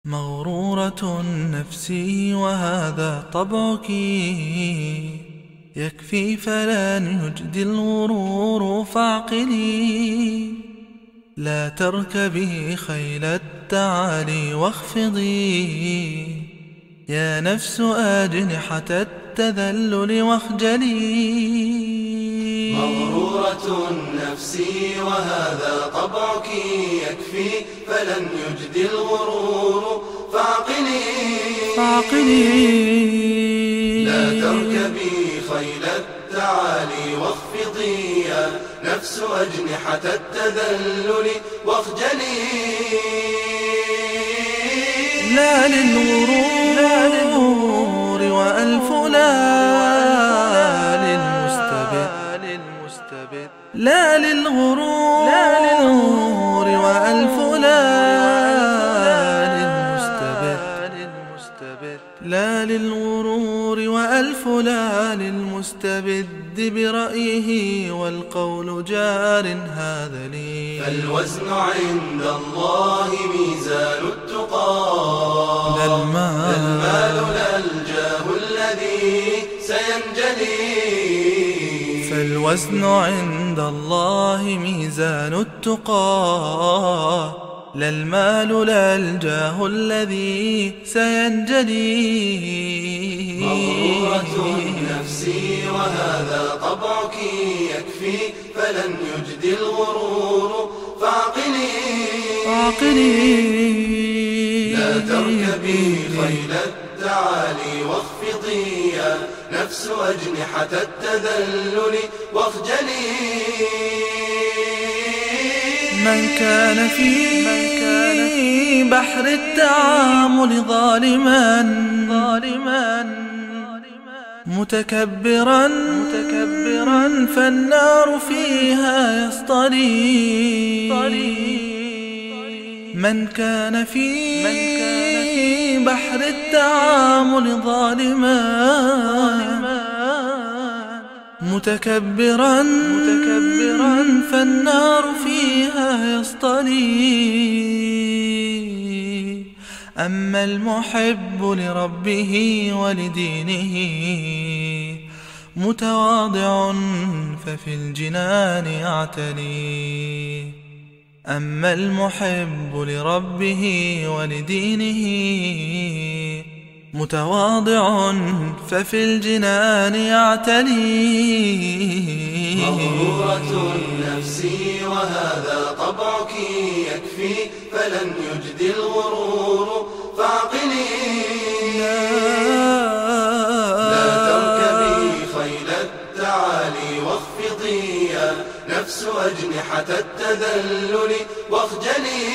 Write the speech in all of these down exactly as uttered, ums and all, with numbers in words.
مغرورة نفسي وهذا طبعك، يكفي فلن يجدي الغرور فاعقلي. لا تركبي خيل التعالي واخفضي يا نفس أجنحة التذلل واخجلي. مغرورة نفسي وهذا طبعك، يكفي فلن يجدي الغرور فاعقلي. فاعقلي لا تركبي خيل التعالي واخفضي يا نفس أجنحة التذلل واخجلي. لا للغرور وألف لا للمستبد، لا للغرور وألف لا للمستبد، لا للغرور وألف لا للمستبد برأيه والقول جار هذا لي. فالوزن عند الله ميزان التقى، لا المال لا الجاه الذي سينجلي. فالوزن عند الله ميزان التقى، لا المال لا الجاه الذي سينجلي. مغرورة نفسي وهذا طبعك، يكفي فلن يجدي الغرور فاعقلي. فاعقلي لا تركبي خيل التعالي واخفضي يا نفس أجنحة التذلل واخجلي. من كان في بحر التعامل ظالما متكبرا فالنار فيها يصطلي. من كان في بحر التعامل ظالما متكبرا فالنار فيها يصطلي. أما المحب لربه ولدينه متواضع ففي الجنان يعتلي. أما المحب لربه ولدينه متواضع ففي الجنان يعتلي. مغرورة نفسي وهذا طبعك، يكفي فلن يجدي الغرور فاعقلي. لا تركبي خيل التعالي واخفضي يا نفس أجنحة التذلل واخجلي.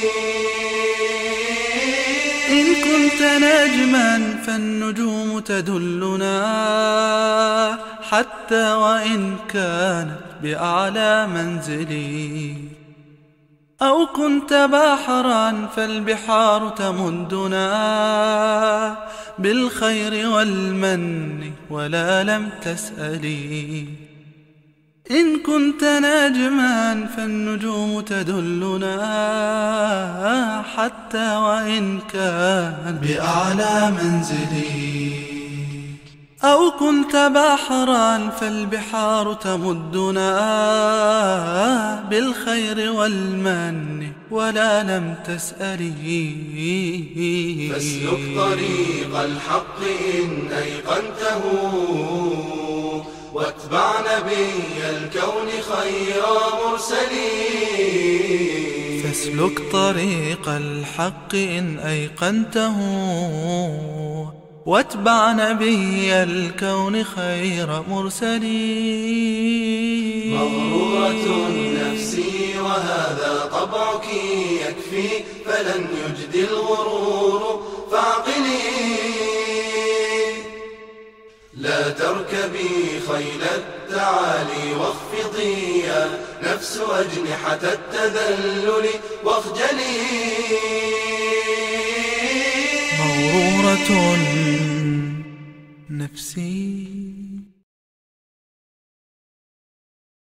إن كنت نجما فالنجوم تدلنا حتى وإن كانت بأعلى منزلي. أو كنت بحرا فالبحار تمدنا بالخير والمن ولا لم تسألي. إن كنت نجما فالنجوم تدلنا حتى وإن كان بأعلى منزلي. أو كنت بحرا فالبحار تمدنا بالخير والمن ولا لم تسألي. فاسلك طريق الحق إن أيقنته، واتبع نبي الكون خير مرسلي. فاسلك طريق الحق إن أيقنته، واتبع نبي الكون خير مرسلي. مغرورة نفسي وهذا طبعك، يكفي فلن يجدي الغرور فاعقلي. لا تركبي خيل التعالي واخفضي يا نفس أجنحة التذلل واخجلي. مغرورة نفسي